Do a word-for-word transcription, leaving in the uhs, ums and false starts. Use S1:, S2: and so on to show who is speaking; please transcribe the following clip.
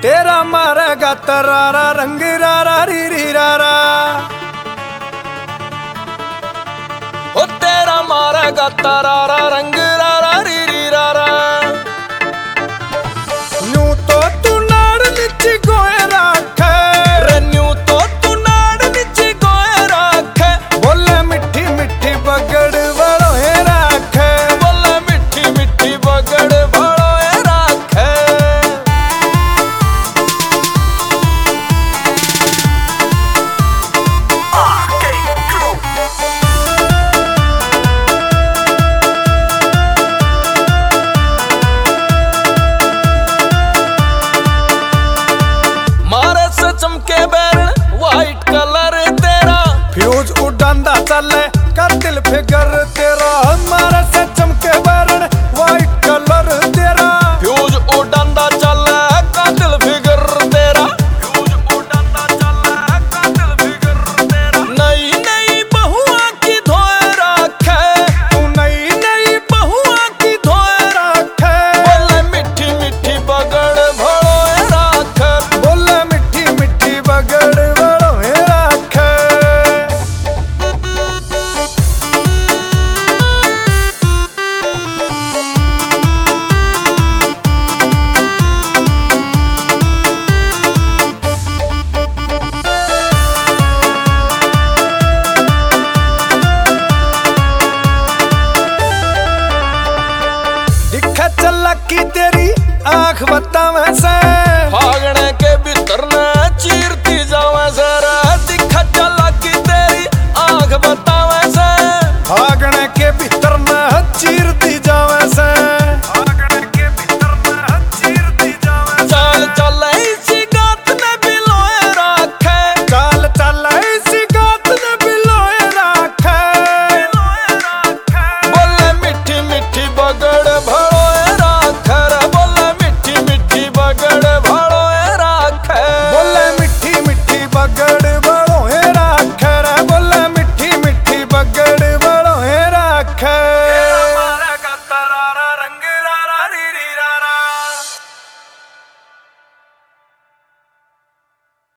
S1: तेरा मारेगा तरारा रंग रारा री री रारा,
S2: ओ तेरा मारेगा तरारा रंग रारा री री रारा।
S1: न्यू तो तू नाड़ नीची गोए राखे,
S2: रे न्यू तो तू नाड़ नीची गोए राखे।
S1: बोले मिठी मिठी बगड़ वालों हे राखे,
S2: बोले मिठी मिठी बगड़ वालों हे राखे। मारे से चमके बैरन वाइट कलर तेरा,
S1: फ्यूज उड़ांदा चले कर दिल फिगर तेरा। मारे से चमके बैरन वाइट कलर तेरा,
S2: फ्यूज उड़ांदा चले का दिल फिगर तेरा। फ्यूज उड़ांदा चले का दिल फिगर तेरा। नई नई बहुआ की धोए राखे,
S1: तू नई नई बहुआ की धोए राखे।
S2: बोले मिठी मिठी बगड़ भड़ोए राखे।
S1: बोले मिठी मिठी बगड़ वालों हे राखे। दिखे चलाकी तेरी आंख बतावे से,
S2: फागणे के भीतर ने चीर